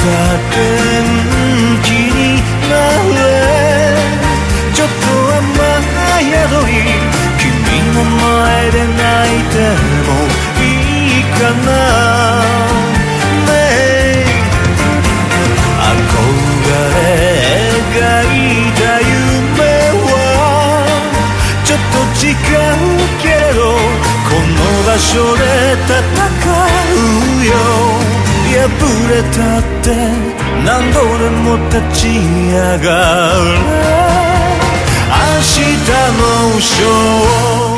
天気になれ、ちょっと雨宿り、君の前で泣いてもいいかなねえ、憧れ描いた夢はちょっと違うけれど、この場所で戦うよ。破れたって何度でも立ち上がれ、明日のショー